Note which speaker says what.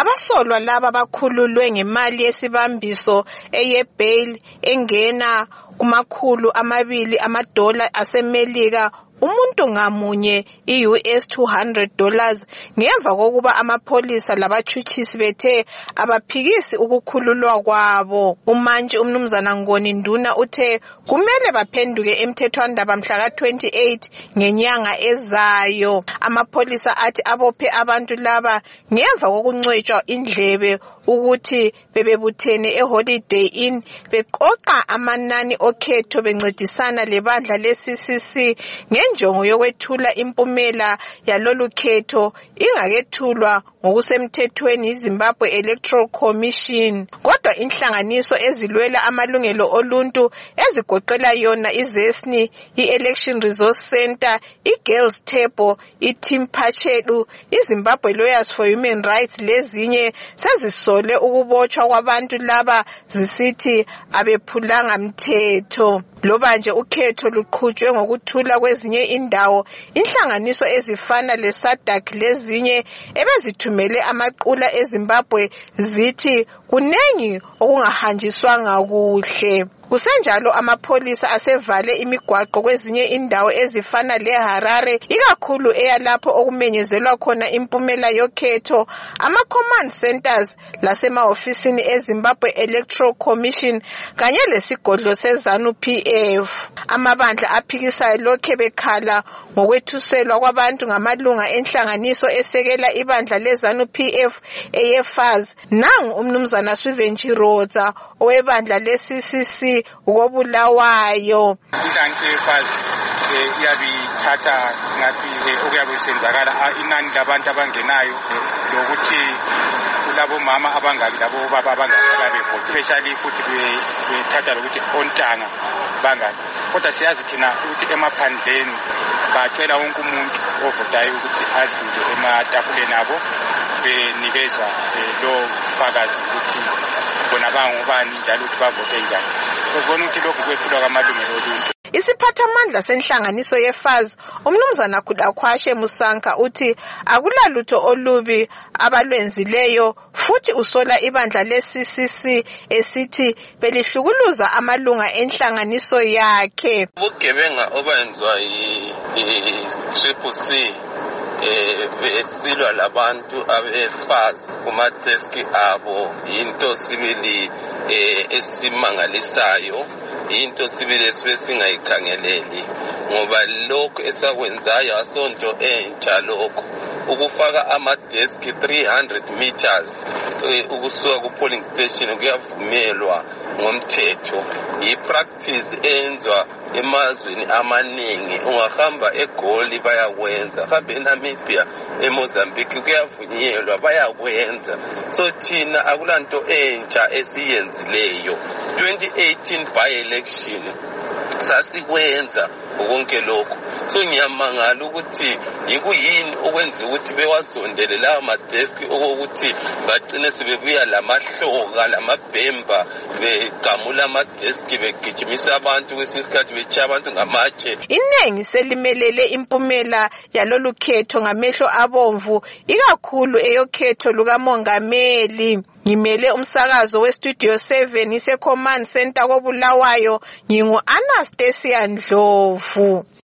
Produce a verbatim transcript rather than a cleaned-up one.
Speaker 1: Abasolwa laba bakhululwe ngemali yesibambiso eye bail engena kumakhulu amabili amadola asemelika umuntu ngamunye i-U S two hundred dollars ngemva kokuba amapholisa labatshutshisi bethe abaphikisi ukukhululwa kwabo. Umantshi umnumzana Ngoni Nduna uthe kumele baphenduke emthethwandaba mhla ka twenty-eight ngenyanga ezayo. Amapholisa athi abophe abantu laba ngemva kokuncwetshwa indlebe ukuthi bebebuthene eHoliday Inn beqoqa amanani okhetho bencedisana lebandla le-C C C ngenjongo yokwethula impumela yalolu khetho ingakethulwa ngokusemthethweni iZimbabwe Electoral Commission. Kodwa inhlanganiso ezilwela amalungelo oluntu ezigoqela yona iZesni, i-Election Resource Center, i-Girls Table, i-Team Pachelu, iZimbabwe Lawyers for Human Rights lezinye sezisole ukubotshwa kwabantu laba zisithi abephulanga mthetho. Loba nje ukhetho luqhutshwe ngokuthula kwezinye indawo, inhlanganiso ezifana leSADC lezinye ebezithumele amaqula eZimbabwe zithi kunengi okungahanjiswanga kuhle. Kusenjalo amapholisa asevale imigwaqo kwezinye indawo ezifana leHarare ikakhulu eyalapho okumenyezelwa khona impumela yokhetho, ama-command centers lasemahofisini eZimbabwe Electoral Commission kanye lesigodlo seZANU P F. Amabandla aphikisayo lokhe bekhala ngokwethuselwa kwabantu ngamalunga enhlanganiso esekela ibandla leZANU P F eyeFAZ. Nangu umnumzana Swivenchi Rodza owebandla le-C C C ukobulawayo.
Speaker 2: Inhlanganiso yeFAZ iyabithatha ngathi okuyabe kusenzakala inani labantu abangenayo lokuthi kulabo mama abangaki labo baba abangaki ababevota, especially futhi bethatha lokuthi ontanga bangaki. Kodwa siyazi thina ukuthi emaphandleni bacela wonke umuntu ovotayo ukuthi adlule ematafuleni abo benikeza lo fakazi ukuthi bona bangubani njalo ukuthi bavote njani. Sibona ukuthi lokhu kwephulwa kwamalungelo oluntu.
Speaker 1: Isiphathamandla senhlanganiso yeFAZ umnumzana Kudakhwashe Musanka uthi akulalutho olubi abalwenzileyo futhi usola ibandla le-C C C esithi belihlukuluza amalunga enhlanganiso yakhe.
Speaker 3: Ubugebenga obenzwa yi-Triple C eh besilwa labantu abeFAZ kumadeski abo into sibili esimangalisayo, into sibili esibesingayikhangeleli ngoba lokho esakwenzayo asonto entsha lokho ukufaka amadeski three hundred meters ukusuka ku polling station kuyavumelwa ngomthetho. Yi-practice enzwa emazweni amaningi, ungahamba eGoli bayakwenza, hamba eNamibia eMozambique kuyavunyelwa bayakwenza. So thina akulanto entsha esiyenzileyo. twenty eighteen by election sasikwenza konke lokho. So ngiyamangala ukuthi yikuyini okwenza ukuthi bewazondele lawa madeski okokuthi bagcine sebebuya lamahloka lamabhemba begamula amadeski begijimisa abantu kwesikhathi becha abantu ngamatshe.
Speaker 1: Inengi selimelele impumela yalolu khetho ngamehlo abomvu ikakhulu eyokhetho lukamongameli. Ngimele umsakazo weStudio seven ise Command Center kobulawayo ngingu Anastasia Ndlovu.